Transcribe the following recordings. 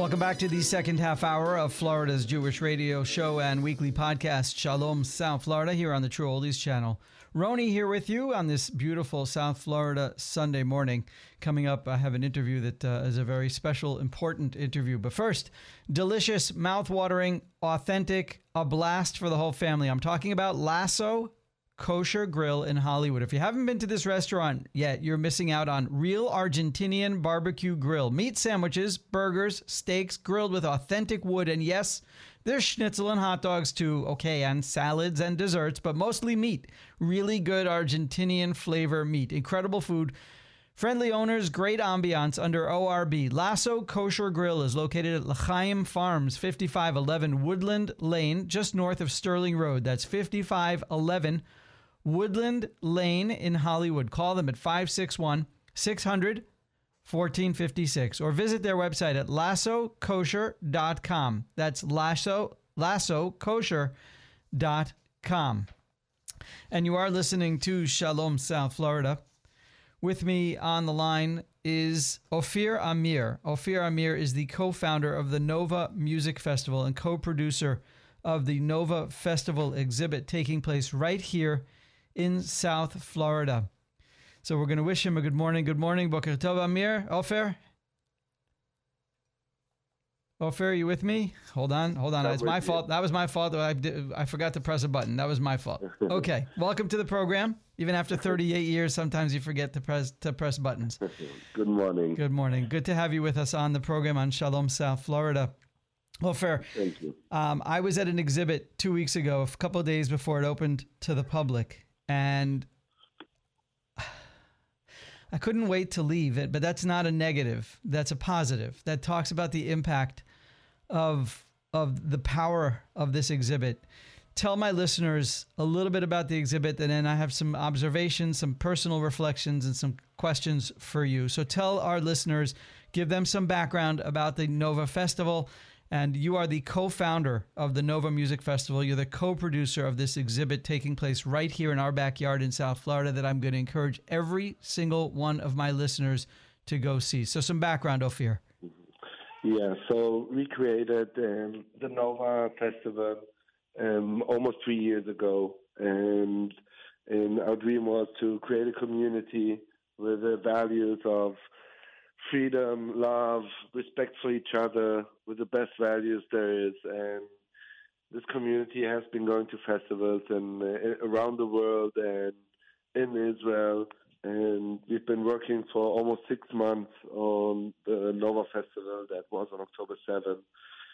Welcome back to the second half hour of Florida's Jewish radio show and weekly podcast, Shalom South Florida, here on the True Oldies channel. Roni here with you on this beautiful South Florida Sunday morning. Coming up, I have an interview that is a very special, important interview. But first, delicious, mouth-watering, authentic, a blast for the whole family. I'm talking about Lasso Kosher Grill in Hollywood. If you haven't been to this restaurant yet, you're missing out on real Argentinian barbecue grill. Meat sandwiches, burgers, steaks grilled with authentic wood. And yes, there's schnitzel and hot dogs too. Okay, and salads and desserts, but mostly meat. Really good Argentinian flavor meat. Incredible food. Friendly owners, great ambiance under ORB. Lasso Kosher Grill is located at L'Chaim Farms, 5511 Woodland Lane, just north of Sterling Road. That's 5511 Woodland Lane in Hollywood. Call them at 561-600-1456 or visit their website at lassokosher.com. That's lassokosher.com. And you are listening to Shalom South Florida. With me on the line is Ophir Amir. Ophir Amir is the co-founder of the Nova Music Festival and co-producer of the Nova Festival exhibit taking place right here in South Florida. So we're going to wish him a good morning. Good morning, Boker Tov, Amir. Ophir? Ophir, are you with me? Hold on. It's my fault. That was my fault. I forgot to press a button. That was my fault. Okay. Welcome to the program. Even after 38 years, sometimes you forget to press buttons. Good morning. Good morning. Good to have you with us on the program on Shalom South Florida. Ophir, thank you. I was at an exhibit 2 weeks ago, a couple of days before it opened to the public, and I couldn't wait to leave it, but that's not a negative. That's a positive. That talks about the impact of the power of this exhibit. Tell my listeners a little bit about the exhibit, and then I have some observations, some personal reflections, and some questions for you. So tell our listeners, give them some background about the Nova Festival. And you are the co-founder of the Nova Music Festival. You're the co-producer of this exhibit taking place right here in our backyard in South Florida that I'm going to encourage every single one of my listeners to go see. So some background, Ophir. Yeah, so we created the Nova Festival almost 3 years ago. And our dream was to create a community with the values of freedom, love, respect for each other, with the best values there is. And this community has been going to festivals and around the world and in Israel. And we've been working for almost 6 months on the Nova Festival that was on October 7th.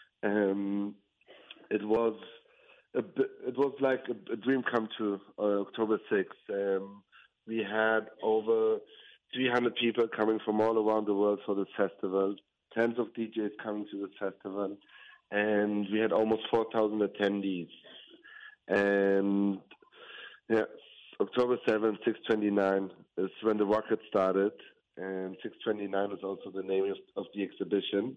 It was like a dream come true on October 6th. We had over 300 people coming from all around the world for this festival, tens of DJs coming to this festival, and we had almost 4,000 attendees. And yeah, October 7th, 629 is when the rocket started, and 629 is also the name of the exhibition.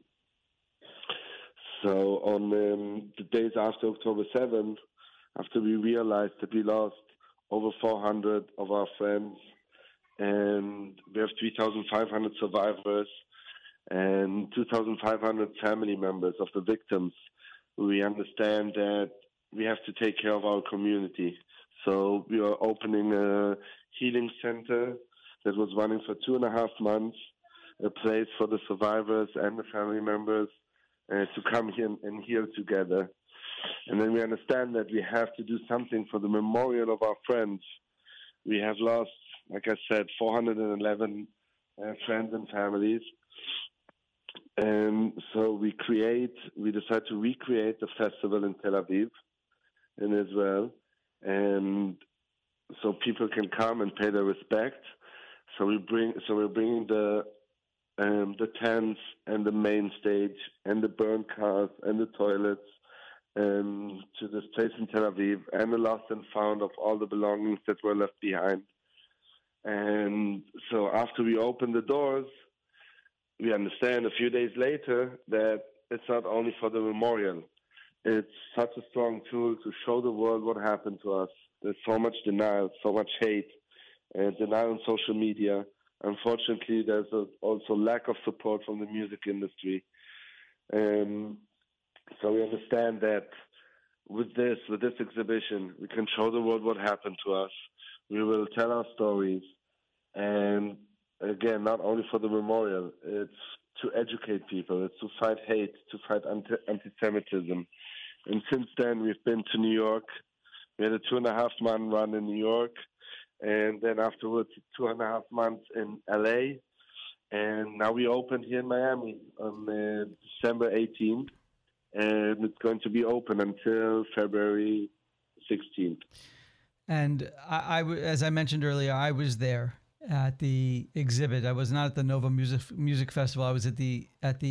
So on the days after October 7th, after we realized that we lost over 400 of our friends, and we have 3,500 survivors and 2,500 family members of the victims, we understand that we have to take care of our community. So we are opening a healing center that was running for 2.5 months, a place for the survivors and the family members to come here and heal together. And then we understand that we have to do something for the memorial of our friends. We have lost, like I said, 411 friends and families. And so we decide to recreate the festival in Tel Aviv, in Israel. And so people can come and pay their respect. So we're bringing the tents and the main stage and the burn cars and the toilets to this place in Tel Aviv, and the lost and found of all the belongings that were left behind. And so after we open the doors, we understand a few days later that it's not only for the memorial. It's such a strong tool to show the world what happened to us. There's so much denial, so much hate, and denial on social media. Unfortunately, there's also lack of support from the music industry. Um, so we understand that with this exhibition, we can show the world what happened to us. We will tell our stories, and again, not only for the memorial, it's to educate people, it's to fight hate, to fight anti-Semitism. And since then, we've been to New York. We had a 2.5-month run in New York, and then afterwards 2.5 months in LA. And now we opened here in Miami on December 18th, and it's going to be open until February 16th. And as I mentioned earlier, I was there at the exhibit. I was not at the Nova Music Festival. I was at the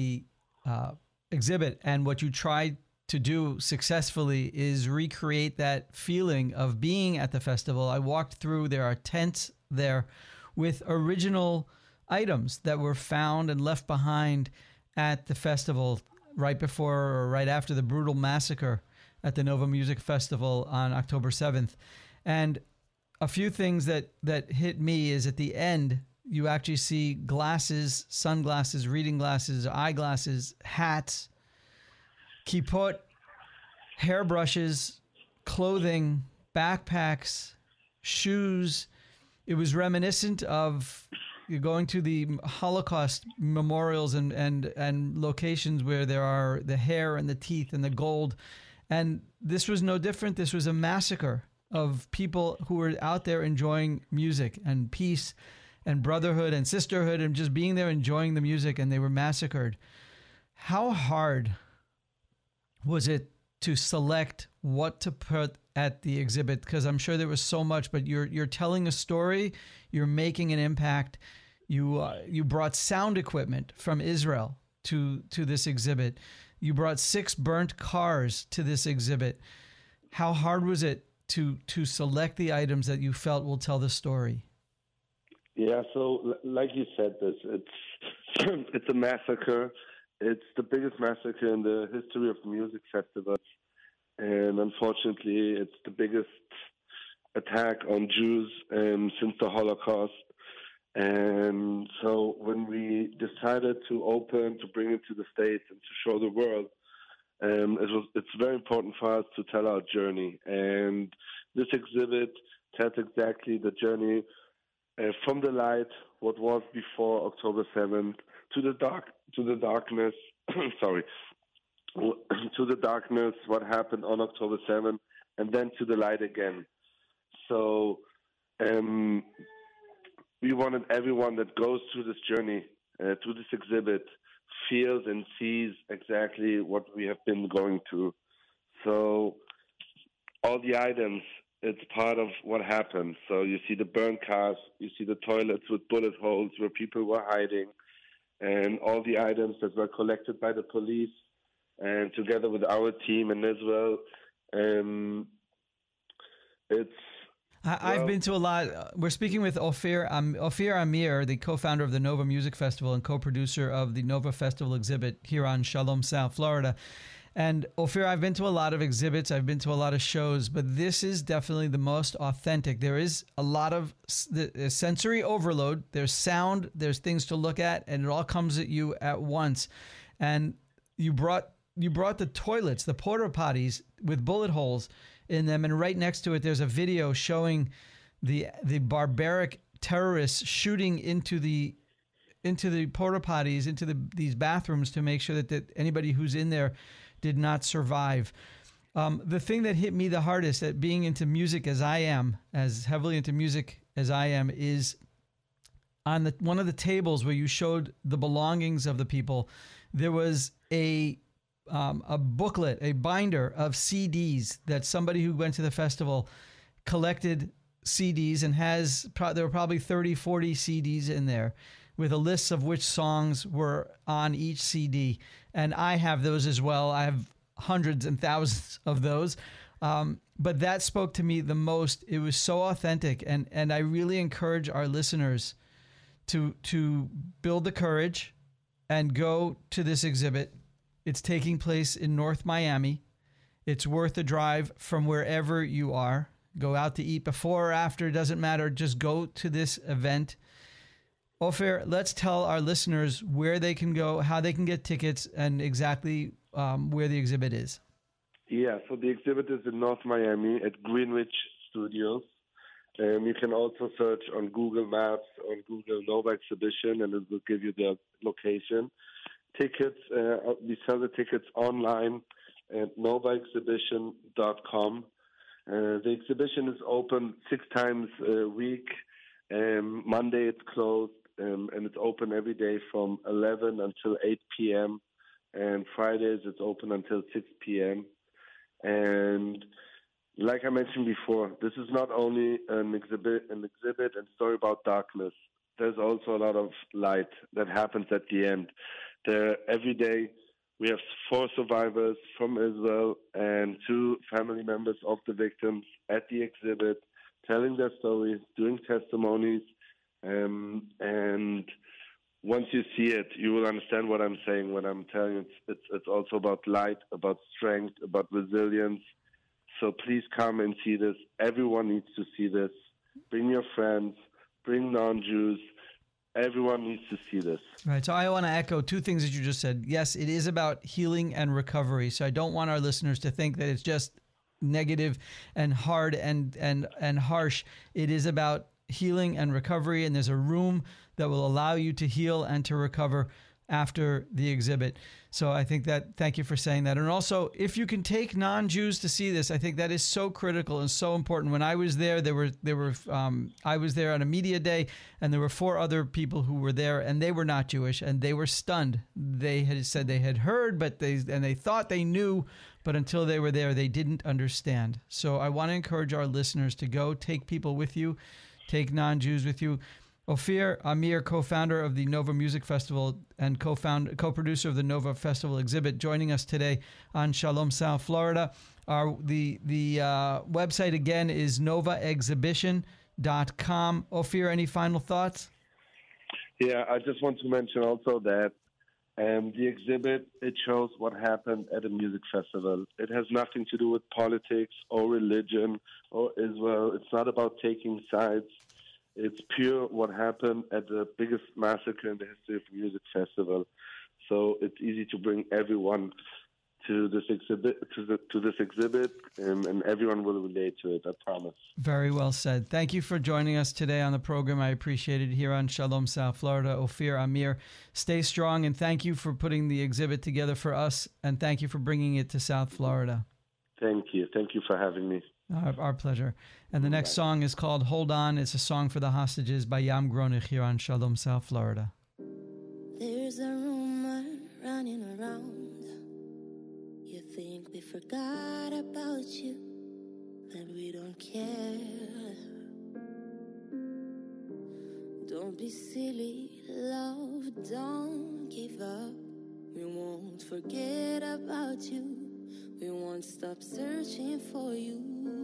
exhibit. And what you tried to do successfully is recreate that feeling of being at the festival. I walked through. There are tents there with original items that were found and left behind at the festival right before or right after the brutal massacre at the Nova Music Festival on October 7th. And a few things that hit me is at the end, you actually see glasses, sunglasses, reading glasses, eyeglasses, hats, kippot, hairbrushes, clothing, backpacks, shoes. It was reminiscent of going to the Holocaust memorials and locations where there are the hair and the teeth and the gold. And this was no different. This was a massacre of people who were out there enjoying music and peace and brotherhood and sisterhood and just being there enjoying the music, and they were massacred. How hard was it to select what to put at the exhibit? Because I'm sure there was so much, but you're telling a story, you're making an impact. You brought sound equipment from Israel to this exhibit. You brought 6 burnt cars to this exhibit. How hard was it to select the items that you felt will tell the story? Yeah, so like you said, it's a massacre. It's the biggest massacre in the history of music festivals, and unfortunately, it's the biggest attack on Jews since the Holocaust. And so when we decided to open, to bring it to the States and to show the world, it's very important for us to tell our journey. And this exhibit tells exactly the journey from the light, what was before October 7th, to the darkness, sorry, to the darkness, what happened on October 7th, and then to the light again. So we wanted everyone that goes through this journey, through this exhibit, feels and sees exactly what we have been going through. So all the items, it's part of what happened. So you see the burnt cars, you see the toilets with bullet holes where people were hiding, and all the items that were collected by the police, and together with our team in Israel, I've been to a lot. We're speaking with Ophir Amir, the co-founder of the Nova Music Festival and co-producer of the Nova Festival exhibit here on Shalom, South Florida. And Ophir, I've been to a lot of exhibits. I've been to a lot of shows, but this is definitely the most authentic. There is a lot of sensory overload. There's sound. There's things to look at, and it all comes at you at once. And you brought the toilets, the porta potties with bullet holes in them, and right next to it, there's a video showing the barbaric terrorists shooting into the porta potties, into these bathrooms to make sure that anybody who's in there did not survive. The thing that hit me the hardest, at being into music as I am, as heavily into music as I am, is on one of the tables where you showed the belongings of the people. There was a booklet, a binder of CDs that somebody who went to the festival collected CDs, and there were probably 30, 40 CDs in there with a list of which songs were on each CD. And I have those as well. I have hundreds and thousands of those. But that spoke to me the most. It was so authentic. And I really encourage our listeners to build the courage and go to this exhibit. It's taking place in North Miami. It's worth a drive from wherever you are. Go out to eat before or after, it doesn't matter. Just go to this event. Ophir, let's tell our listeners where they can go, how they can get tickets, and exactly where the exhibit is. Yeah, so the exhibit is in North Miami at Greenwich Studios. You can also search on Google Maps, on Google Nova Exhibition, and it will give you the location. Tickets, we sell the tickets online at novaexhibition.com. The exhibition is open 6 times a week. Monday it's closed, and it's open every day from 11 until 8 p.m. And Fridays it's open until 6 p.m. And like I mentioned before, this is not only an exhibit and story about darkness. There's also a lot of light that happens at the end. Every day we have 4 survivors from Israel and 2 family members of the victims at the exhibit, telling their stories, doing testimonies, and once you see it, you will understand what I'm saying when I'm telling you it's also about light, about strength, about resilience. So please come and see this. Everyone needs to see this. Bring your friends, bring non-Jews. Everyone needs to see this. Right. So I want to echo 2 things that you just said. Yes, it is about healing and recovery. So I don't want our listeners to think that it's just negative and hard and harsh. It is about healing and recovery, and there's a room that will allow you to heal and to recover after the exhibit. So I think that, thank you for saying that. And also, if you can take non-Jews to see this, I think that is so critical and so important. When I was there, I was there on a media day, and there were 4 other people who were there, and they were not Jewish, and they were stunned. They had said they had heard, but they thought they knew, but until they were there, they didn't understand. So I want to encourage our listeners to go, take people with you, take non-Jews with you. Ophir Amir, co-founder of the Nova Music Festival and co-producer of the Nova Festival exhibit, joining us today on Shalom South Florida. The website again is novaexhibition.com. Ophir, any final thoughts? Yeah, I just want to mention also that the exhibit, it shows what happened at a music festival. It has nothing to do with politics or religion or Israel. It's not about taking sides. It's pure what happened at the biggest massacre in the history of the music festival. So it's easy to bring everyone to this exhibit, and everyone will relate to it, I promise. Very well said. Thank you for joining us today on the program. I appreciate it here on Shalom South Florida. Ophir Amir, stay strong, and thank you for putting the exhibit together for us, and thank you for bringing it to South Florida. Thank you. Thank you for having me. Our pleasure. And the next song is called Hold On. It's a song for the hostages by Yam Gronich here on Shalom South Florida. There's a rumor running around. You think we forgot about you, but we don't care. Don't be silly, love, don't give up. We won't forget about you. We won't stop searching for you.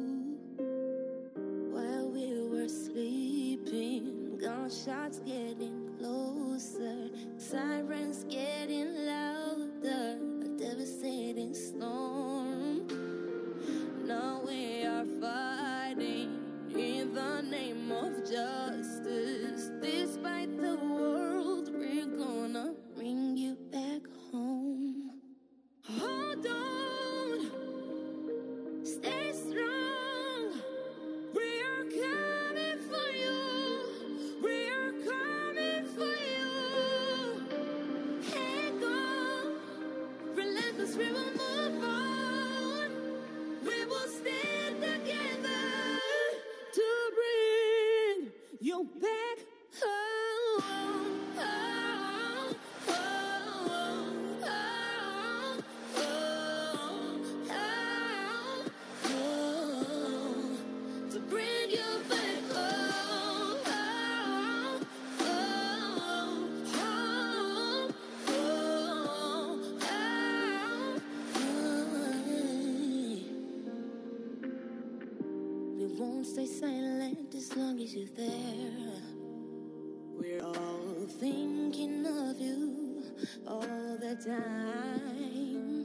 While we were sleeping, gunshots getting closer, sirens getting louder, a devastating storm. Now we are fighting in the name of justice. Despite the world, we're gonna bring you back home. Hold on, stay strong. We are coming for you. We are coming for you. Hang on, relentless, we will move on. We will stand together to bring you back home. To bring you back home. We won't stay silent as long as you're there. We're all thinking of you all the time.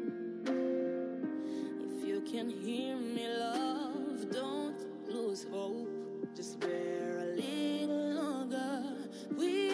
If you can hear me, love, don't lose hope. Just bear a little longer. We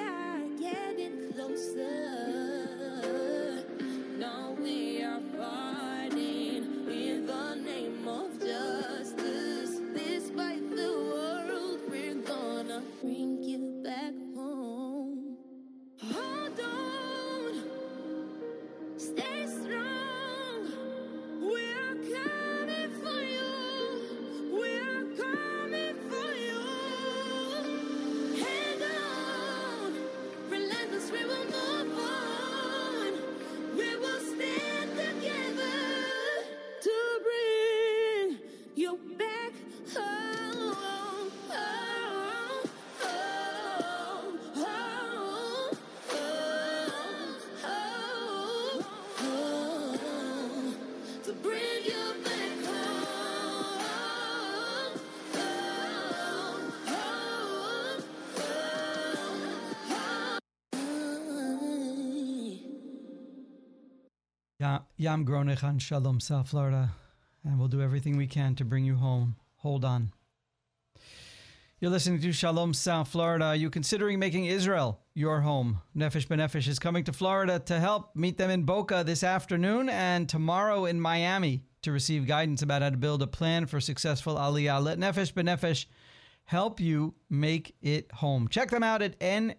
Yam Gronich on Shalom, South Florida, and we'll do everything we can to bring you home. Hold on. You're listening to Shalom, South Florida. Are you considering making Israel your home? Nefesh B'Nefesh is coming to Florida to help. Meet them in Boca this afternoon and tomorrow in Miami to receive guidance about how to build a plan for successful Aliyah. Let Nefesh B'Nefesh help you make it home. Check them out at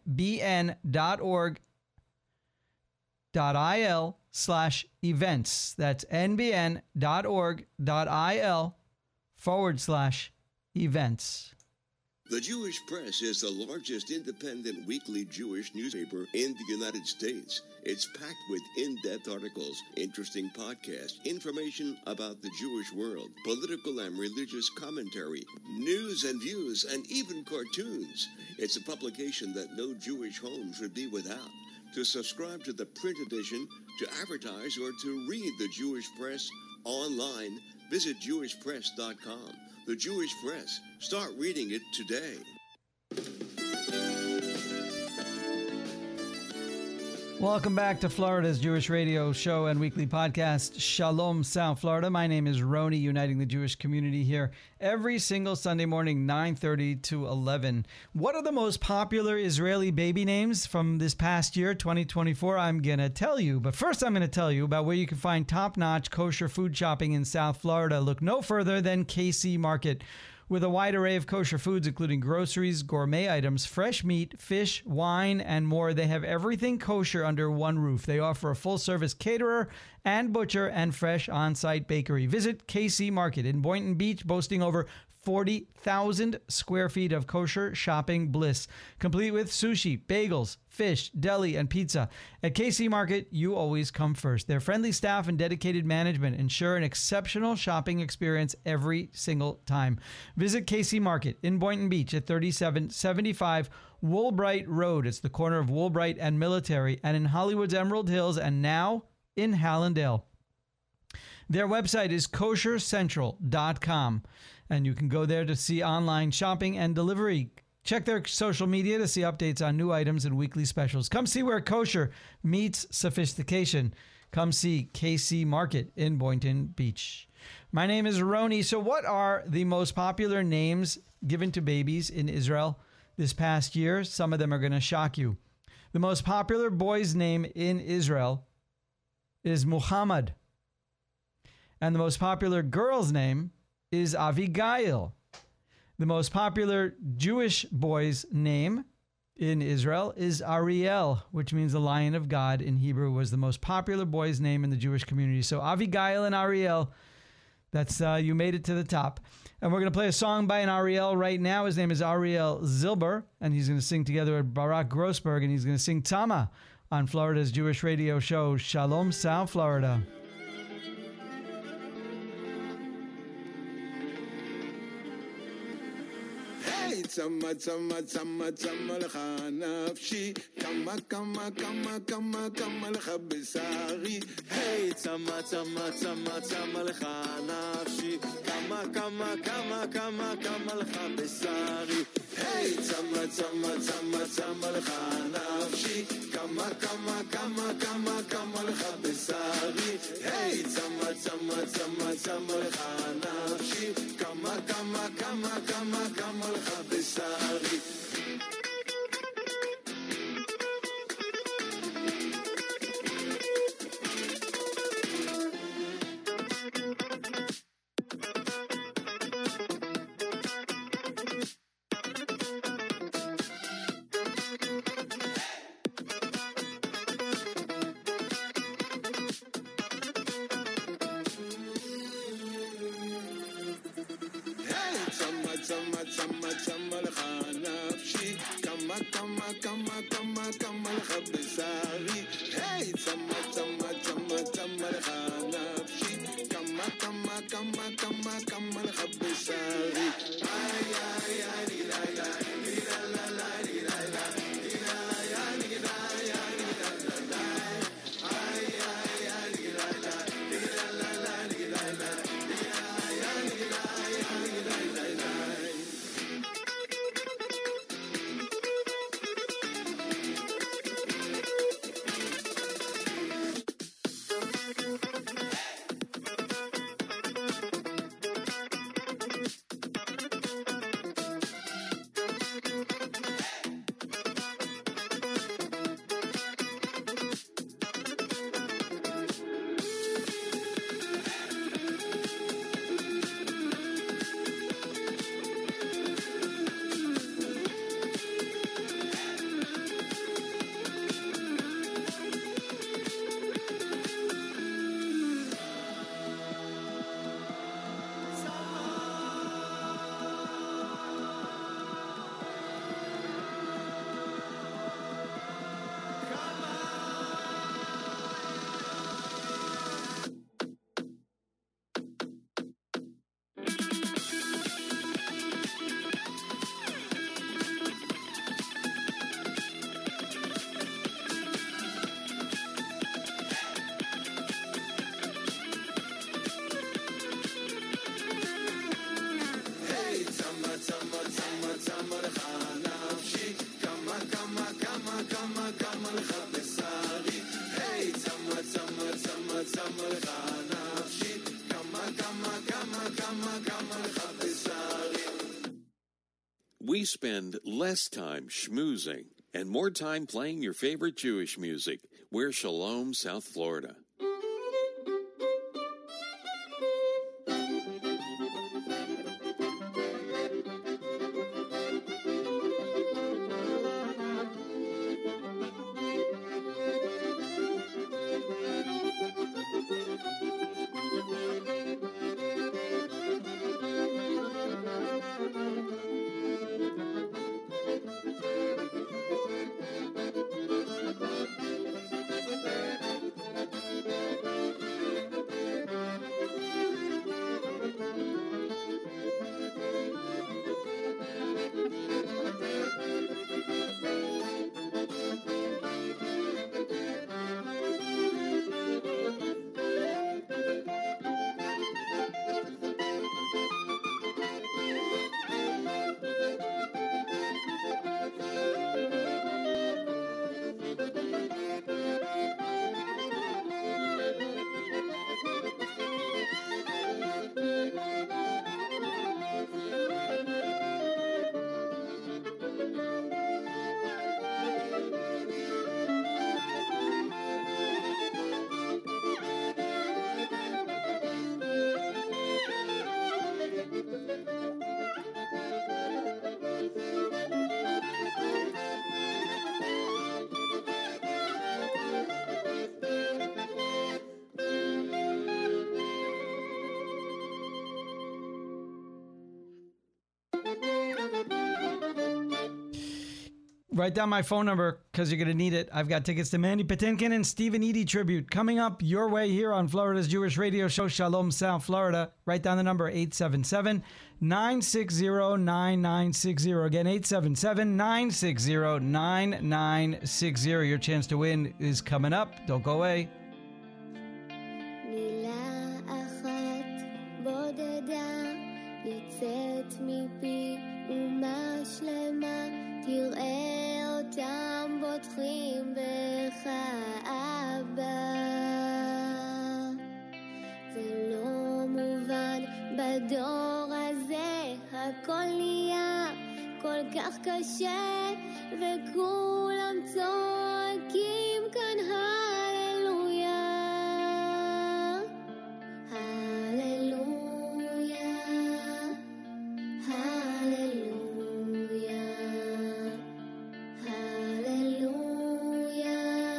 nbn.org.il/events. That's nbn.org.il/events. The Jewish Press is the largest independent weekly Jewish newspaper in the United States. It's packed with in-depth articles, interesting podcasts, information about the Jewish world, political and religious commentary, news and views, and even cartoons. It's a publication that no Jewish home should be without. To subscribe to the print edition, to advertise, or to read the Jewish Press online, visit jewishpress.com. The Jewish Press. Start reading it today. Welcome back to Florida's Jewish radio show and weekly podcast, Shalom, South Florida. My name is Roni, uniting the Jewish community here every single Sunday morning, 9:30 to 11. What are the most popular Israeli baby names from this past year, 2024? I'm going to tell you. But first, I'm going to tell you about where you can find top-notch kosher food shopping in South Florida. Look no further than KC Market. With a wide array of kosher foods, including groceries, gourmet items, fresh meat, fish, wine, and more, they have everything kosher under one roof. They offer a full-service caterer and butcher and fresh on-site bakery. Visit KC Market in Boynton Beach, boasting over 40,000 square feet of kosher shopping bliss, complete with sushi, bagels, fish, deli, and pizza. At KC Market, you always come first. Their friendly staff and dedicated management ensure an exceptional shopping experience every single time. Visit KC Market in Boynton Beach at 3775 Woolbright Road. It's the corner of Woolbright and Military, and in Hollywood's Emerald Hills, and now in Hallandale. Their website is koshercentral.com. And you can go there to see online shopping and delivery. Check their social media to see updates on new items and weekly specials. Come see where kosher meets sophistication. Come see KC Market in Boynton Beach. My name is Roni. So what are the most popular names given to babies in Israel this past year? Some of them are going to shock you. The most popular boy's name in Israel is Muhammad. And the most popular girl's name is Avigail. The most popular Jewish boy's name in Israel is Ariel, which means the Lion of God in Hebrew, was the most popular boy's name in the Jewish community. So Avigail and Ariel, that's you made it to the top. And we're going to play a song by an Ariel right now. His name is Ariel Zilber, and he's going to sing together with Barak Grossberg, and he's going to sing Tama on Florida's Jewish radio show, Shalom, South Florida. Tama tama tama tama lecha nafshi, kama kama kama kama kama lecha besari. Hey, tama tama tama tama lecha nafshi, kama kama kama kama kama lecha besari. Hey, tama tama tama tama lecha nafshi, kama kama kama kama kama lecha besari. Hey, tama tama tama tama lecha nafshi, kama kama kama kama kama lecha besari. Tama tama tama lecha nafshi, kama kama kama kama kama lecha besari. Hey, tama tama tama tama lecha nafshi, kama kama kama kama kama lecha besari. Ay ay ay di la la di la la la di la la di la la di la la di la la. Ay ay ay di la la di la la la di la la di la la di la la di la la. we spend less time schmoozing and more time playing your favorite Jewish music? We're Shalom, South Florida. Write down my phone number because you're going to need it. I've got tickets to Mandy Patinkin and Stephen Eady tribute coming up your way here on Florida's Jewish radio show, Shalom South Florida. Write down the number 877-960-9960. Again, 877-960-9960. Your chance to win is coming up. Don't go away. מילה אחת בודדה יוצאת מפי אומה שלמה, תראה אותם בוטחים בך אבא. זה לא מובן בדור הזה, הכל נהיה כל כך קשה וכולם צועקים כאן הללויה. הללויה, הללויה, הללויה,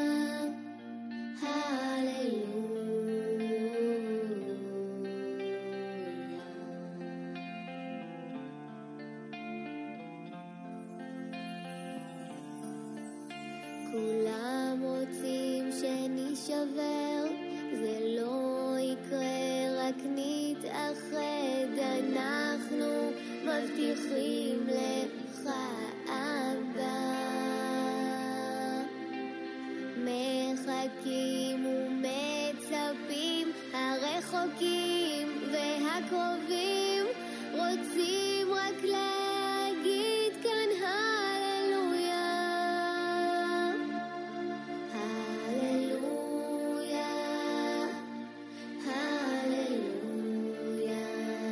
כולם רוצים שנשבר, זה לא יקרה, רק נתאחד, אנחנו מבטיחים לך אבא. מחכים ומצפים, הרחוקים והקרובים רוצים רק להגיד כאן הללויה. הללויה, הללויה,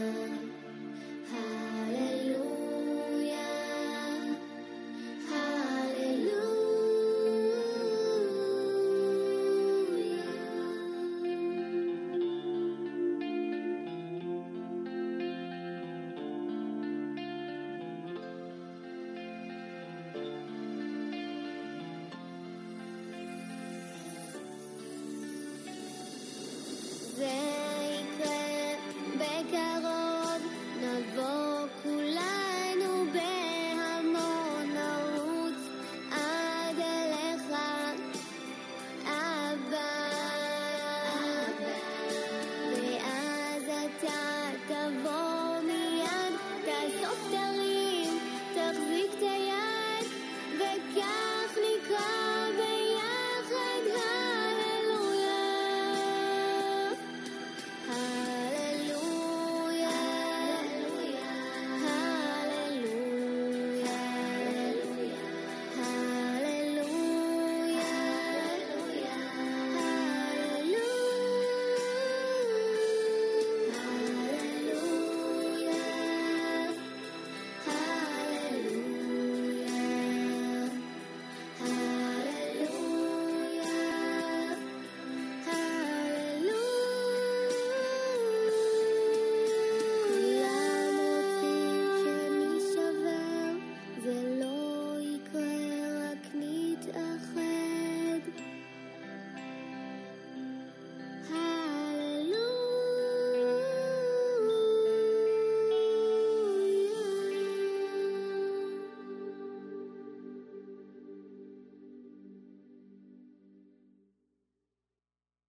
הללויה, הללויה.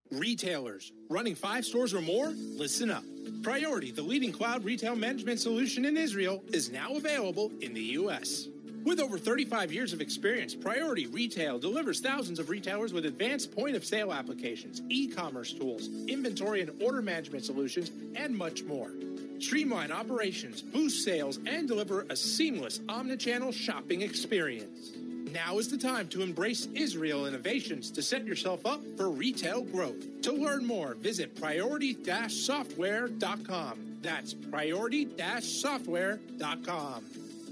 Retailers running 5 stores or more? Listen up. Priority, the leading cloud retail management solution in Israel, is now available in the U.S. With over 35 years of experience, Priority Retail delivers thousands of retailers with advanced point-of-sale applications, e-commerce tools, inventory and order management solutions, and much more. Streamline operations, boost sales, and deliver a seamless omnichannel shopping experience. Now is the time to embrace Israel innovations to set yourself up for retail growth. To learn more, visit priority-software.com. That's priority-software.com.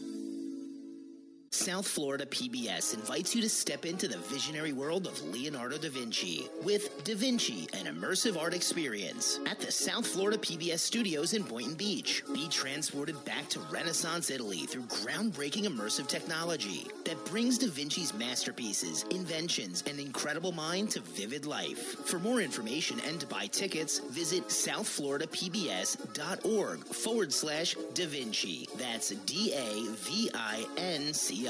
South Florida PBS invites you to step into the visionary world of Leonardo da Vinci with Da Vinci, an immersive art experience at the South Florida PBS studios in Boynton Beach. Be transported back to Renaissance Italy through groundbreaking immersive technology that brings Da Vinci's masterpieces, inventions, and incredible mind to vivid life. For more information and to buy tickets, visit southfloridapbs.org/Da Vinci. That's DAVINCI.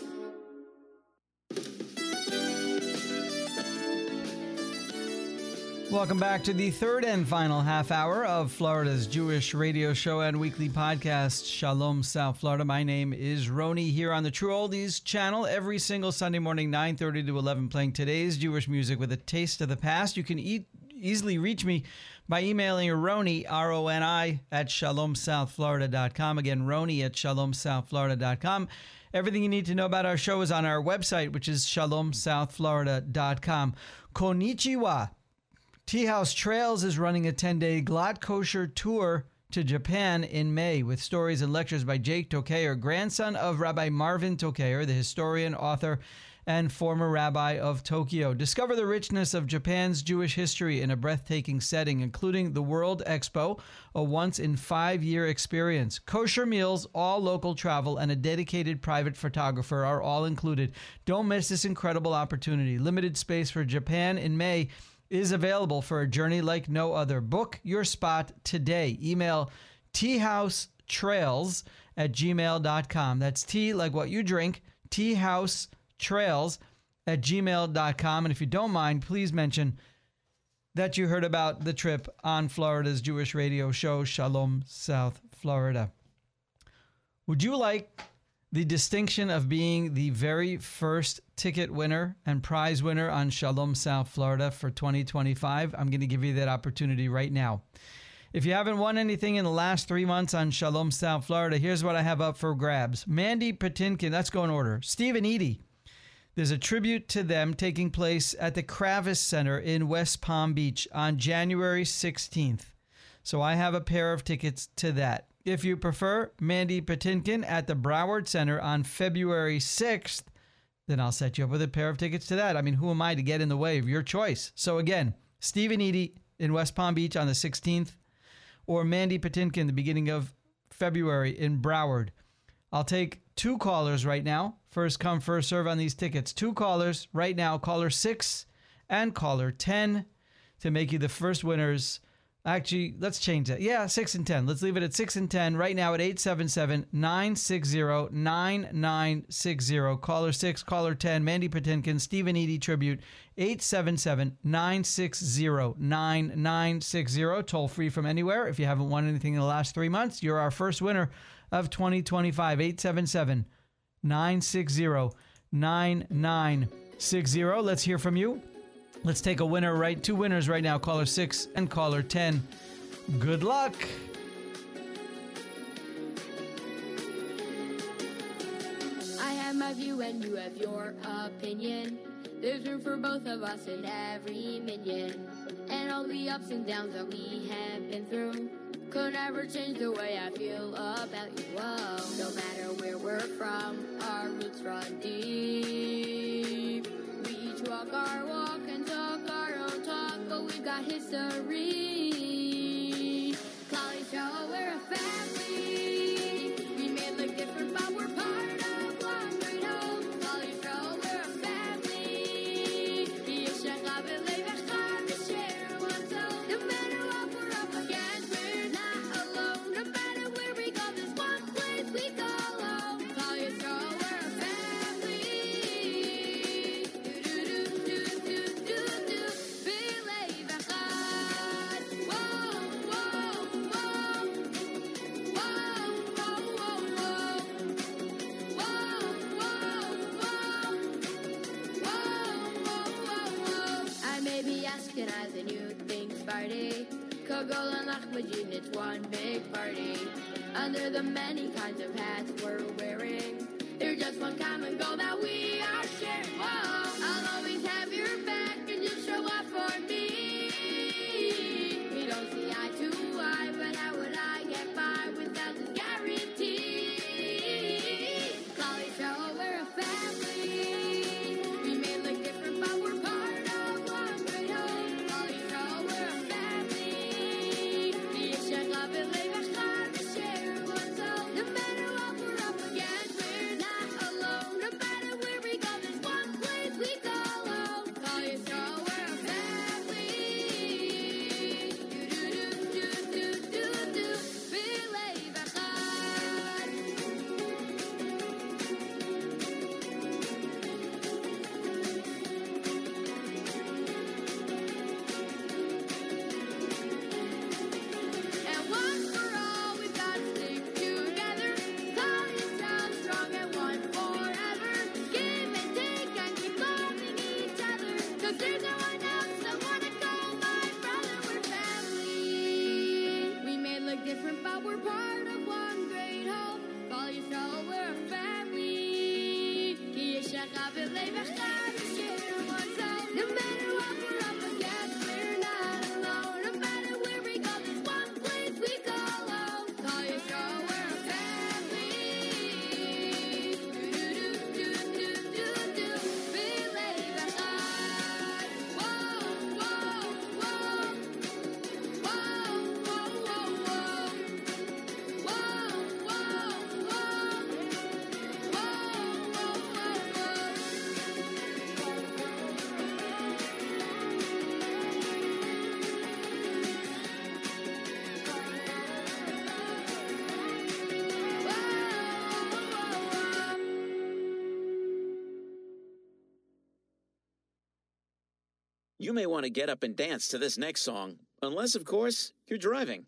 Welcome back to the third and final half hour of Florida's Jewish radio show and weekly podcast, Shalom South Florida. My name is Roni here on the True Oldies channel every single Sunday morning, 9:30 to 11, playing today's Jewish music with a taste of the past. You can easily reach me by emailing Roni, R-O-N-I, at shalomsouthflorida.com. Again, Roni at shalomsouthflorida.com. Everything you need to know about our show is on our website, which is shalomsouthflorida.com. Konnichiwa. Tea House Trails is running a 10-day Glatt Kosher tour to Japan in May with stories and lectures by Jake Tokayer, grandson of Rabbi Marvin Tokayer, the historian, author, and former rabbi of Tokyo. Discover the richness of Japan's Jewish history in a breathtaking setting, including the World Expo, a once-in-5-year experience. Kosher meals, all local travel, and a dedicated private photographer are all included. Don't miss this incredible opportunity. Limited space for Japan in May is available for a journey like no other. Book your spot today. Email teahousetrails@gmail.com. That's tea like what you drink, teahousetrails@gmail.com. And if you don't mind, please mention that you heard about the trip on Florida's Jewish radio show, Shalom South Florida. Would you like the distinction of being the very first ticket winner and prize winner on Shalom South Florida for 2025? I'm going to give you that opportunity right now. If you haven't won anything in the last 3 months on Shalom South Florida, here's what I have up for grabs. Mandy Patinkin, let's go in order. Stephen Eady. There's a tribute to them taking place at the Kravis Center in West Palm Beach on January 16th. So I have a pair of tickets to that. If you prefer Mandy Patinkin at the Broward Center on February 6th, then I'll set you up with a pair of tickets to that. I mean, who am I to get in the way of your choice? So again, Stephen Eady in West Palm Beach on the 16th, or Mandy Patinkin the beginning of February in Broward. I'll take 2 callers right now. First come, first serve on these tickets. 2 callers right now, caller 6 and caller 10, to make you the first winners. Actually, let's change that. Yeah, 6 and 10. Let's leave it at 6 and 10 right now at 877-960-9960. Caller 6, caller 10, Mandy Patinkin, Stephen Eady tribute, 877-960-9960. Toll free from anywhere. If you haven't won anything in the last 3 months, you're our first winner of 2025. 877-960-9960. Let's hear from you. Let's take a winner, right? 2 winners right now, caller 6 and caller 10. Good luck. I have my view and you have your opinion. There's room for both of us in every minion. And all the ups and downs that we have been through could never change the way I feel about you. Whoa. No matter where we're from, our roots run deep. We each walk our walk and talk our own talk, but we've got history. Cali show, we're a family. We may look different, but we're part of one great home. Cali show, we're a family. No matter what we're up against, we're not alone. No matter where we go, there's one place we call home. Cali show, we're a family. Do do do do do do. Believe has a new things party. Kogol and Achmajin, it's one big party. Under the many kinds of hats we're wearing, there's just one common goal that we are sharing. Whoa, I'll always have your back and you'll show up for me. We don't see eye to eye, but how would I get by without this guarantee? Call each other, we're a family. We may look different, but we're part of one great home. Call each other, we're a family. Share one soul. No matter what we're up against, we're not alone. No matter where we go, there's one place we call home. Call each other, we're a family. Do. Believe echad. And once for all, we've got to stick together. Call yourself strong and one forever. Give and take and keep loving each other. 'Cause there's no one else I wanna call my brother. We're family. We may look different, but we're part of one great whole. Call yourself, we're a family. Ki yeshach v'lei v'chad, share one soul. No matter what we're up against, we're not alone. No matter where we go, there's one place we call home. Call yourself, we're a family. Do. Believe echad. Whoa. Whoa. You may want to get up and dance to this next song, unless, of course, you're driving.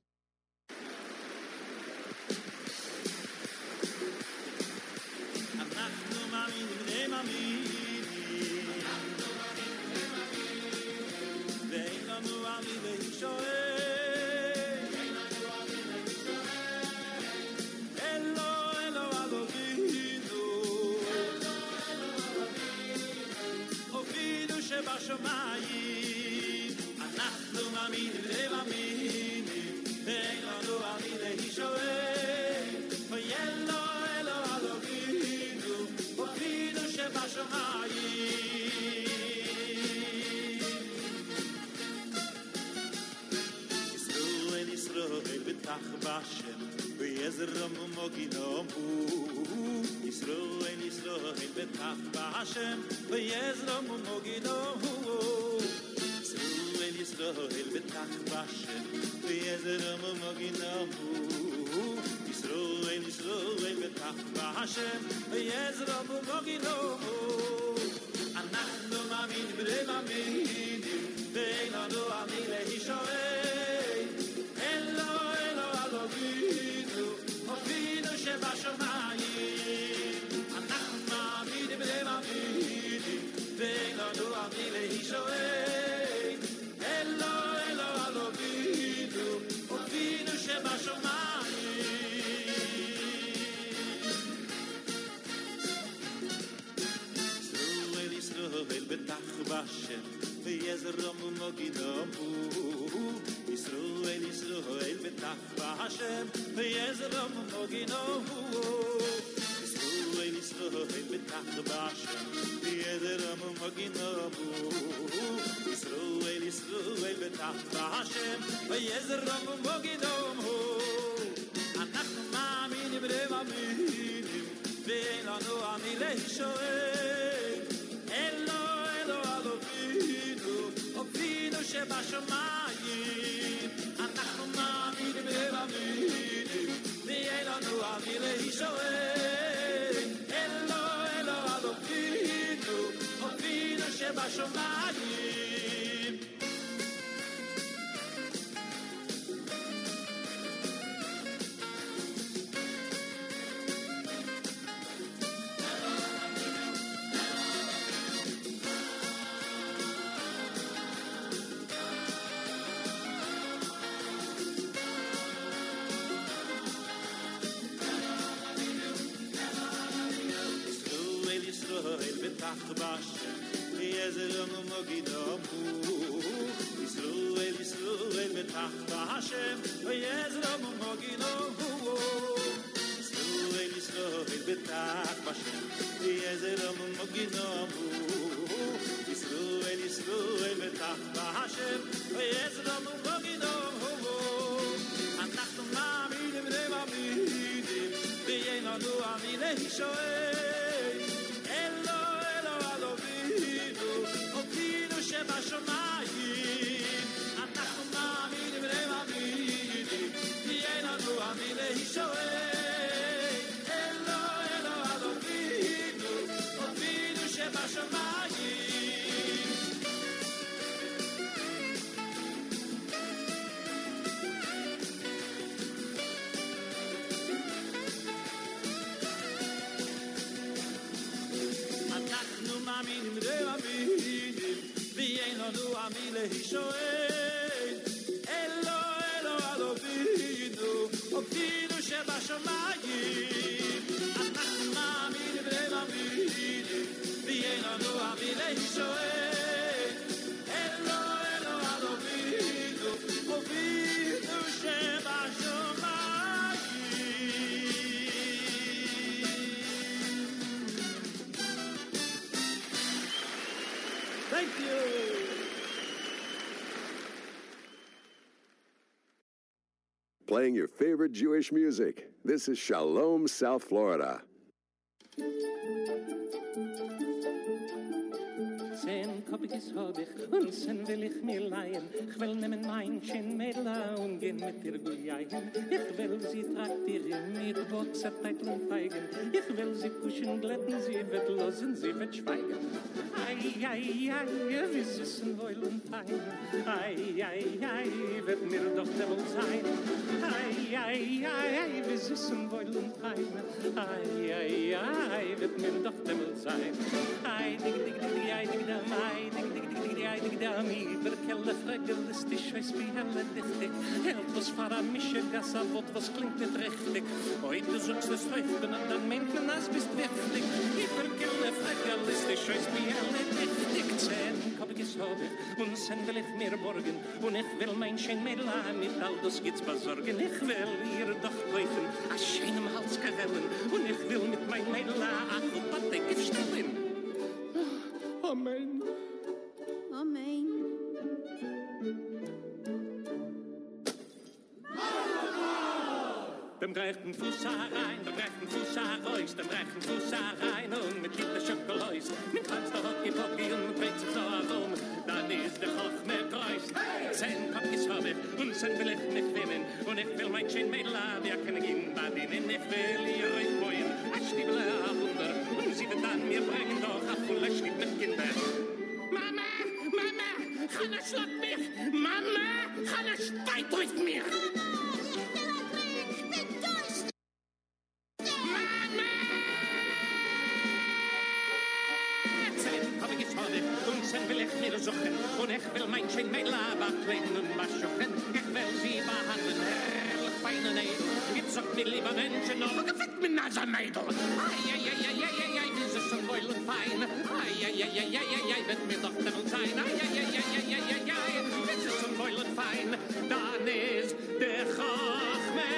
בשמיים אנחנו מאמינים ומאמינים אין לנו על מי להישען ויהיה לו אלוה אלוהינו אבינו שבשמיים ישראל ישראל בטח בשם ויזרם מוגינום ישראל ישראל בטח בשם ויזרם מוגינום ישראל ישראל בטח בשם ויזרם מוגינום ישראל ישראל בטח בשם ויזרם מוגינום אנחנו מאמינים ומאמינים ואין לנו על מי להישען אלוה אלוה אלוהינו אבינו שבשמיים אנחנו מאמינים ומאמינים ואין לנו על מי להישען אלוה אלוה אלוהינו אבינו שבשמיים ישראל ישראל בטח בשם ויזרם מוגינום ישראל ישראל בטח בהשם ויזרם מוגינום ישראל ישראל בטח בהשם ויזרם מוגינום ישראל ישראל בטח בהשם ויזרם מוגינום אנחנו מאמינים ומאמינים ואין לנו על מי להישען אלוה אלוה אלוהינו אבינו שבשמיים אנחנו מאמינים ומאמינים ואין לנו על מי להישען אלוה אלוה אלוהינו אבינו שבשמיים Mogidom Yisrael, Yisrael, Betachta Hashem Yezrom Mogidom Yisrael, Yisrael, Betachta Hashem Yezrom Mogidom Yisrael, Yisrael, Betachta Hashem Yezrom Mogidom אנחנו מאמינים ומאמינים וייננו אמיני שואל אלו אלו אלוהינו אבינו שבשמיים אנחנו מאמינים ומאמינים וייננו אמיני שואל אלו אלו אלוהינו אבינו שבשמיים מאמינים ומאמינים וייננו אמיני שואל אלו אלו אלוהינו אבינו שבשמיים אנחנו מאמינים ומאמינים וייננו אמיני שואל אלו אלו אלוהינו אבינו שבשמיים Thank you. Playing your favorite Jewish music. This is Shalom, South Florida. Sen kopikes hab ich und sen will ich mir leihen. Ich will nehmen mein schön Mädel und gehen mit ihr gujayen. Ich will sie traktieren mit Boxerteig und Feigen. Ich will sie kuschen, glätten, sie wird losen, sie wird schweigen. Ai, ai, ai, wie süßen Wäulen fein. Ai, ai, ai, wird mir doch der wohl sein. Ai, ai, ai, wie süßen Wäulen fein. Ai, ai, ai, wird mir doch der wohl sein. Ai, dig, dig, dig, ai, dig, dam, ai, dig, dig, dig, dig, ai, dig, dam, über kelle fragelistisch, weiß wie helle dichtig. Hält was fahra mische Gassa, was klingt nicht richtig. Heute suchst es Häufchen und dann Menschen, als bist wichtig. Über kelle fragelistisch, weiß wie helle dichtig. Zehn Kopikes hab ich und sen will ich mir borgen. Und ich will mein schön Mädel mit all das gibt's besorgen. Ich will ihr doch kaufen, a schönem Halskarellen. Und ich will mit mein Mädel a Chupatek stellen. Amen. Amen. Dem rechten Fuß herein, dem rechten Fuß heraus, dem rechten Fuß herein und mit Liebe Schokolade. Mit Hans der Hockey-Pocky und mit Weizen so herum, dann ist der Koch mehr groß. 10 Kopkis hab ich und 10 will ich nicht nehmen. Und ich will mein schön Mädel an, wir können ihn badienen. Ich will ihr reinbäuen, ein Stiebel Wunder. Und sie wird dann mir bringen doch ein voller Stieb mit Kinder. Mama, Mama, Hanna schlägt mich. Mama, Hanna speit durch mir. Will ich mir suchen und ich will mein schön Mädel abkleiden und waschen. Ich will sie behandeln, herrlich feine Nägel. Jetzt sagt mir lieber Menschen, aber gefällt mir Nase Mädel. Ai, ai, ai, ai, ai, ai, ai, das ist so wohl und fein. Ai, ai, ai, ai, ai, ai, ai, wird mir doch der Mund sein. Ai, ai, ai, ai, ai, ai, ai, ai, das ist so wohl und fein. Dann ist der Chachme.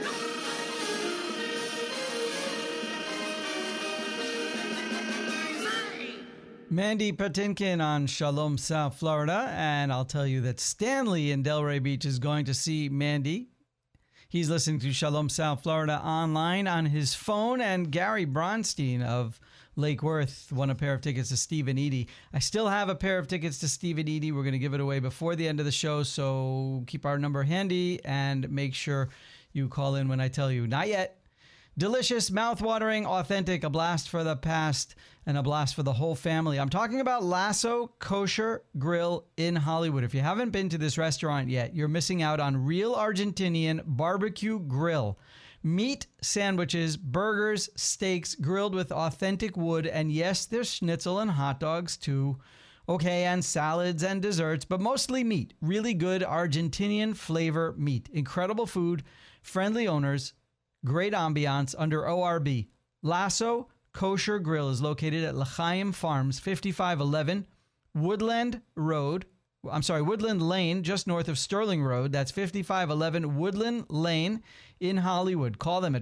Mandy Patinkin on Shalom, South Florida. And I'll tell you that Stanley in Delray Beach is going to see Mandy. He's listening to Shalom, South Florida online on his phone. And Gary Bronstein of Lake Worth won a pair of tickets to Steve and Edie. I still have a pair of tickets to Steve and Edie. We're going to give it away before the end of the show. So keep our number handy and make sure you call in when I tell you. Not yet. Delicious, mouth-watering, authentic, a blast for the past and a blast for the whole family. I'm talking about Lasso Kosher Grill in Hollywood. If you haven't been to this restaurant yet, you're missing out on real Argentinian barbecue grill. Meat sandwiches, burgers, steaks grilled with authentic wood, and yes, there's schnitzel and hot dogs too. Okay, and salads and desserts, but mostly meat. Really good Argentinian flavor meat. Incredible food, friendly owners, great ambiance under ORB. Lasso Kosher Grill is located at L'Chaim Farms, 5511 Woodland Lane, just north of Sterling Road. That's 5511 Woodland Lane in Hollywood. Call them at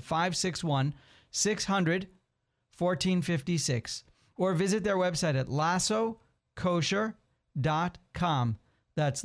561-600-1456 or visit their website at lassokosher.com. That's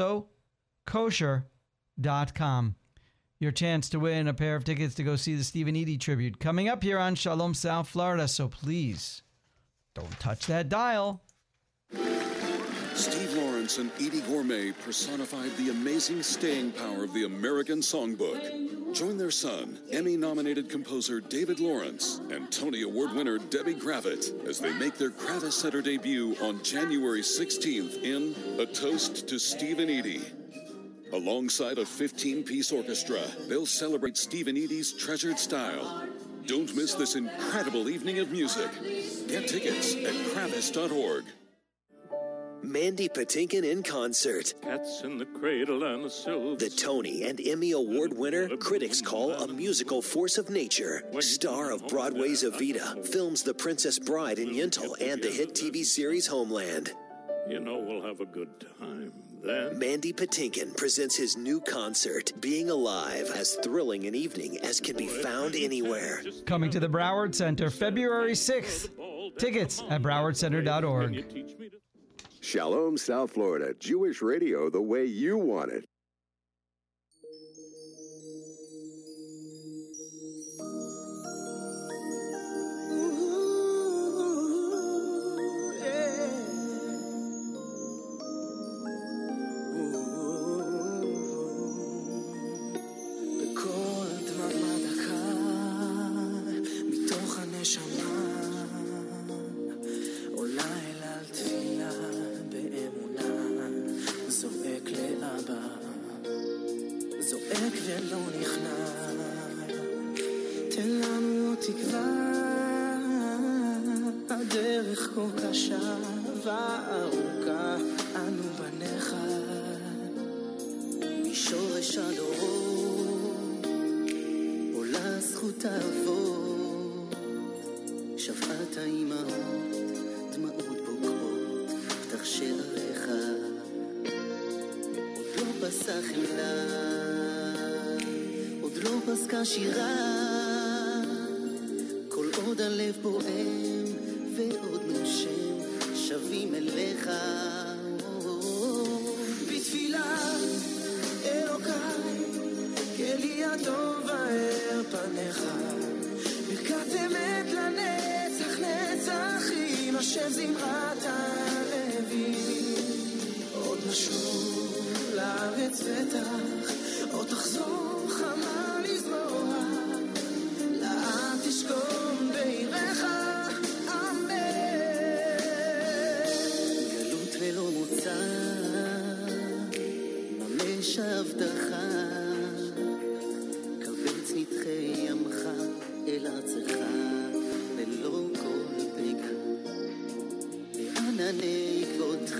lassokosher.com. Your chance to win a pair of tickets to go see the Stephen Eady tribute coming up here on Shalom South Florida. So please don't touch that dial. Steve Lawrence and Eydie Gormé personified the amazing staying power of the American songbook. Join their son, Emmy-nominated composer David Lawrence, and Tony Award winner Debbie Gravitt as they make their Kravis Center debut on January 16th in A Toast to Stephen Eady. Alongside a 15-piece orchestra, they'll celebrate Stephen Eady's treasured style. Don't miss this incredible evening of music. Get tickets at kravis.org. Mandy Patinkin in concert. Cats in the cradle and the silver. The Tony and Emmy Award winner, critics call a musical force of nature. Star of Broadway's Evita, films The Princess Bride in Yentl and the hit TV series Homeland. You know we'll have a good time then. Mandy Patinkin presents his new concert, Being Alive, as thrilling an evening as can be found anywhere. Coming to the Broward Center February 6th. Tickets at browardcenter.org. Shalom, South Florida. Jewish radio the way you want it. שירה כל עוד הלב פועם ועוד נושם שבים אליך בתפילה אלוקיי כלי הטוב האר פניך ברכת אמת לנצח נצחים השם זמרת הלוי עוד נשוב לארץ בטח עוד תחזור חמה תשכון בעירך, אמן. גלות ולא מוצא, ממש הבטחה, קבץ נדחי ימך אל ארצך, ללא כל פגע, בענני כבודך,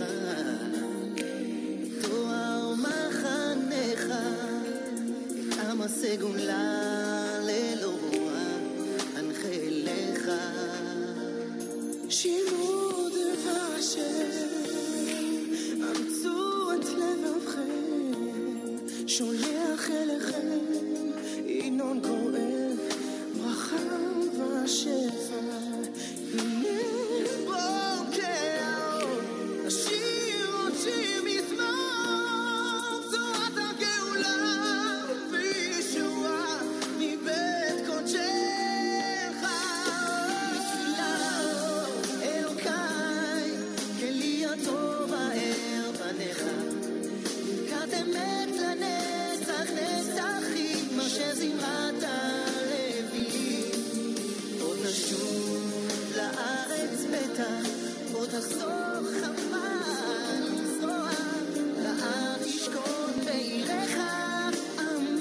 תואר מחנך, את עם הסגולה ללא שימו דבר השם אמצו את לבבכם שולח אליכם ינון גואל ברכה ושפע הנה בוקר השיר עוד שיר מזמור תורת הגאולה וישועה מבית קודשך שזמרת הלוי עוד נשוב לארץ בטח עוד תחזור חמה לנסוע לארץ תשכון בעירך אמן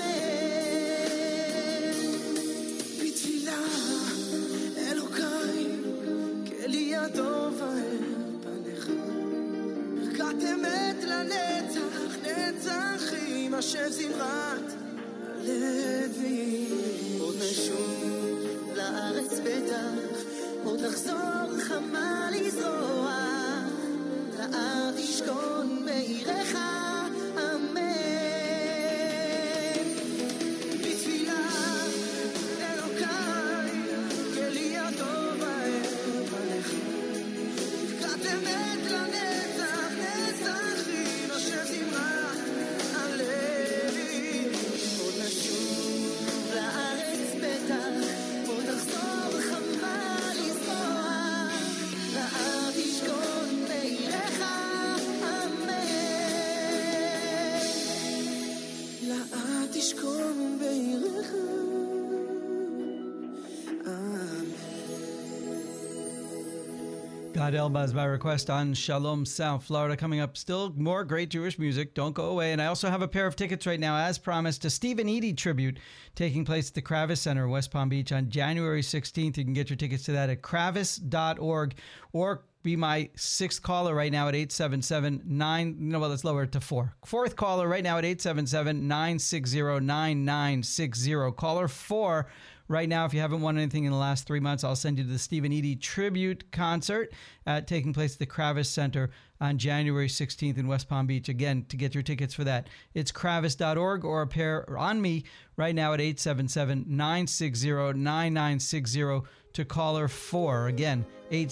בתפילה אלוקיי כלי הטוב האר פניך ברכת אמת לנצח נצחים אשר זמרת לוי עוד נשוב לארץ בטח עוד תחזור חמה לזרוע Gad Elbaz by request on Shalom South Florida. Coming up, still more great Jewish music. Don't go away. And I also have a pair of tickets right now, as promised, to Stephen Eady tribute taking place at the Kravis Center, West Palm Beach, on January 16th. You can get your tickets to that at kravis.org, or be my sixth caller right now at 877-9. Let's lower it to four. Fourth caller right now at 877-960-9960. Caller 4 right now. If you haven't won anything in the last 3 months, I'll send you to the Stephen Eady tribute concert taking place at the Kravis Center on January 16th in West Palm Beach. Again, to get your tickets for that, it's kravis.org, or a pair on me right now at 877-960-9960 to caller 4. Again,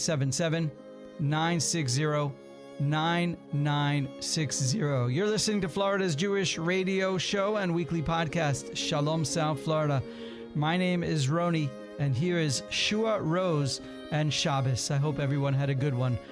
877-960-9960. You're listening to Florida's Jewish radio show and weekly podcast, Shalom South Florida. My name is Roni, and here is Shua Rose and Shabbos. I hope everyone had a good one.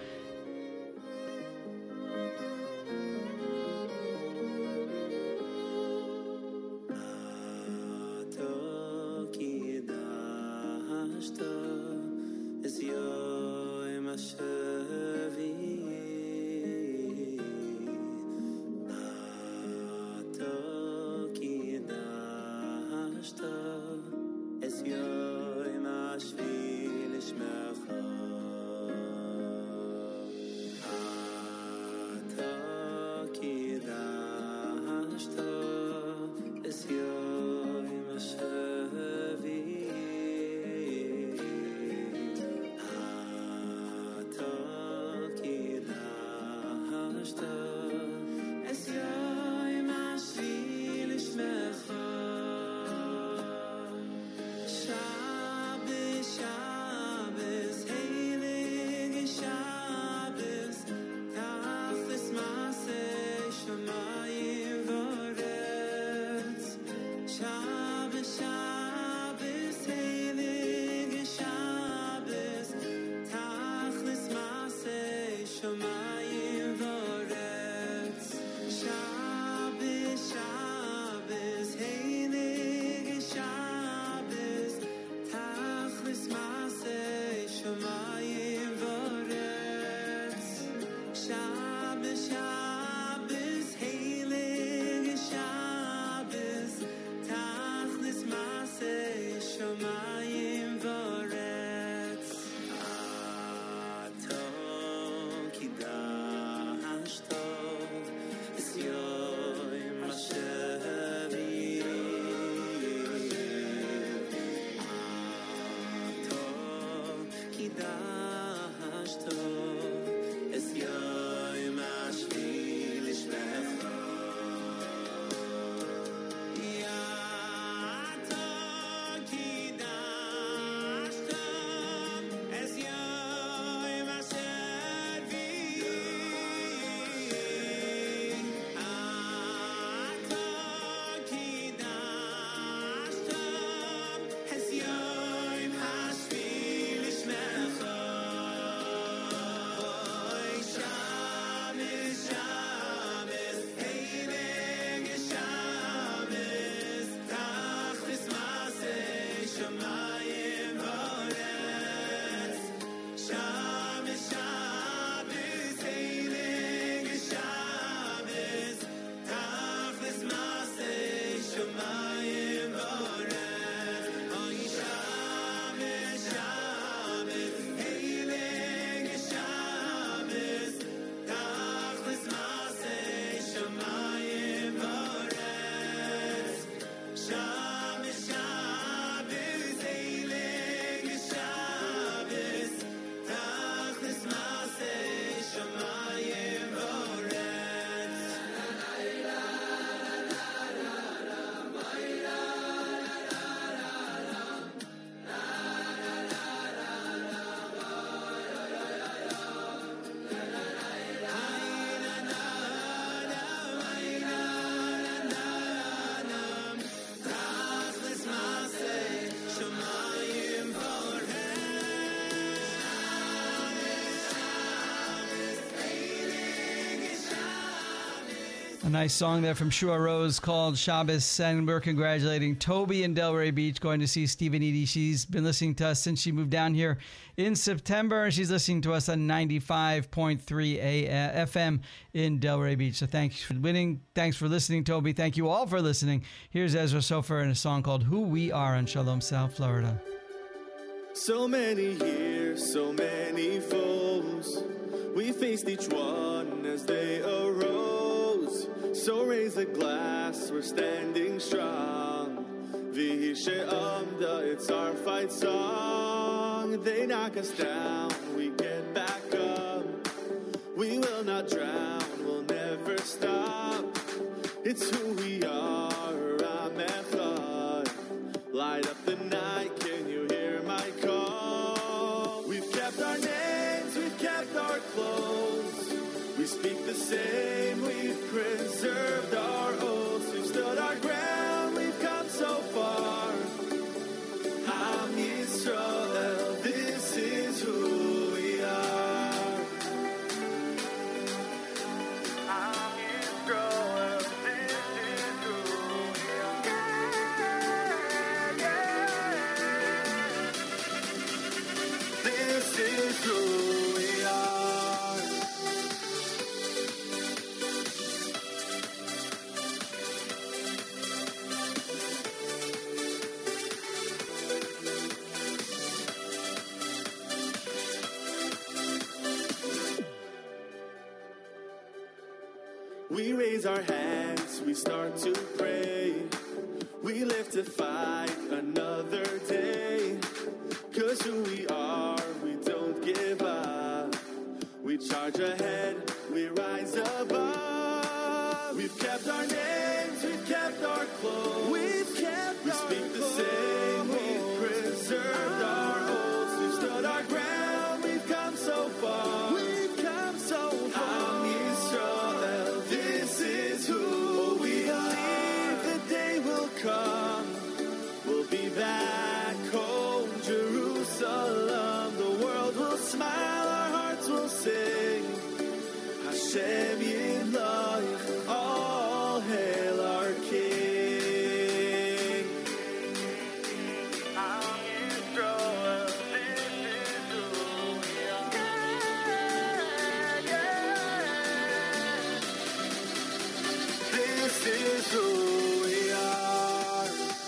Es yoim ashvi A nice song there from Shua Rose called Shabbos, and we're congratulating Toby in Delray Beach going to see Stephen Eady. She's been listening to us since she moved down here in September, and she's listening to us on 95.3 FM in Delray Beach. So thanks for winning. Thanks for listening, Toby. Thank you all for listening. Here's Ezra Sofer in a song called Who We Are on Shalom South Florida. So many years, so many foes, we faced each one as they arose. So raise a glass, we're standing strong. Vihi she'amda, it's our fight song. They knock us down, we get back up. We will not drown, we'll never stop. It's who we are, Ram Echad. Light up the night, can you hear my call? We've kept our names, we've kept our clothes. We speak the same, we've preserved our oaths. We've stood our ground, we've come so far. Am Yisrael, this is who we are. Am Yisrael, this is who we are. This is who we are. We raise our hands, we start to pray. We live to fight another day. 'Cause who we are, we don't give up. We charge ahead, we rise above. We've kept our names, we've kept our clothes. We've kept we speak the same, we've preserved our oaths. We've stood our ground, we've come so far. We've come so far. Am Yisrael, this is who we are. The day will come, we'll be back home, Jerusalem. The world will smile, our hearts will sing. Hashem Yimloich, all hail our King. Am Yisrael, this is who we are. This is who we are.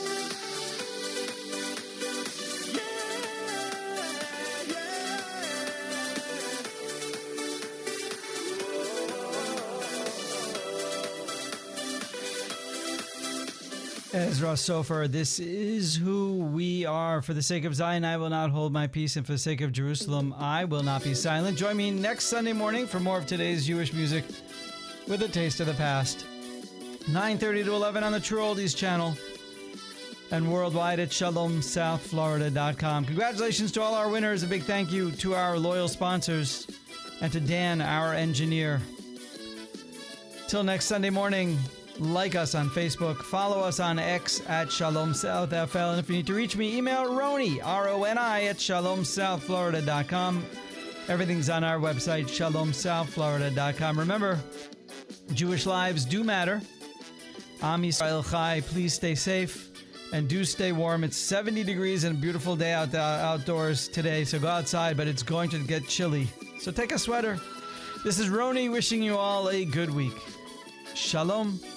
Ezra Sofer, this is who we are. For the sake of Zion, I will not hold my peace, and for the sake of Jerusalem, I will not be silent. Join me next Sunday morning for more of today's Jewish music with a taste of the past. 9:30 to 11 on the True Oldies channel and worldwide at shalomsouthflorida.com. Congratulations to all our winners. A big thank you to our loyal sponsors and to Dan, our engineer. Till next Sunday morning, like us on Facebook, follow us on X at ShalomSouthFL, and if you need to reach me, email Roni, R-O-N-I, at ShalomSouthFlorida.com. Everything's on our website, ShalomSouthFlorida.com. Remember, Jewish lives do matter. Am Yisrael Chai, please stay safe and do stay warm. It's 70 degrees and a beautiful day outdoors today, so go outside, but it's going to get chilly. So take a sweater. This is Roni wishing you all a good week. Shalom.